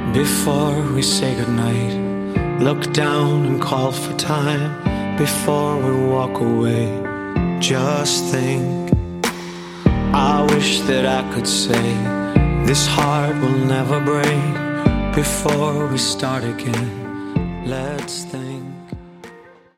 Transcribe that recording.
Before we say goodnight, look down and call for time. Before we walk away, just think, I wish that I could say this heart will never break. Before we start again, let's think.